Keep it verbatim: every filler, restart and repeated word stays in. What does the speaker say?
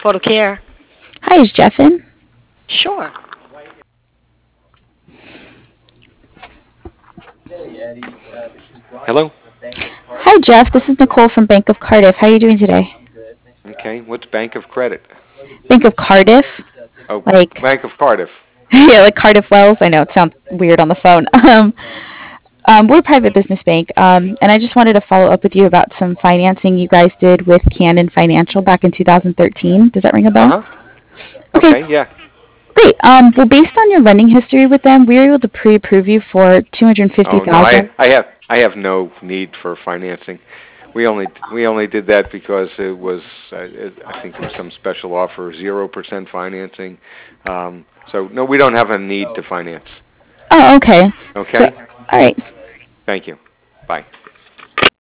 Photo Care. Hi, is Jeff in? Sure. Hello? Hi, Jeff. This is Nicole from Bank of Cardiff. How are you doing today? Okay, what's Bank of Credit? Bank of Cardiff? Oh, Like, Bank of Cardiff. yeah, like Cardiff Wells. I know it sounds weird on the phone. Um, um, we're a private business bank, um, and I just wanted to follow up with you about some financing you guys did with Cannon Financial back in two thousand thirteen. Does that ring a bell? Uh-huh. Okay, Okay, yeah. great. Um, well, based on your lending history with them, we were able to pre-approve you for two hundred fifty Oh, no, thousand I dollars. I have I have no need for financing. We only we only did that because it was uh, it, I think there was some special offer, zero percent financing. Um, so no, we don't have a need to finance. Oh, okay. So, Okay? all right. Thank you. Bye.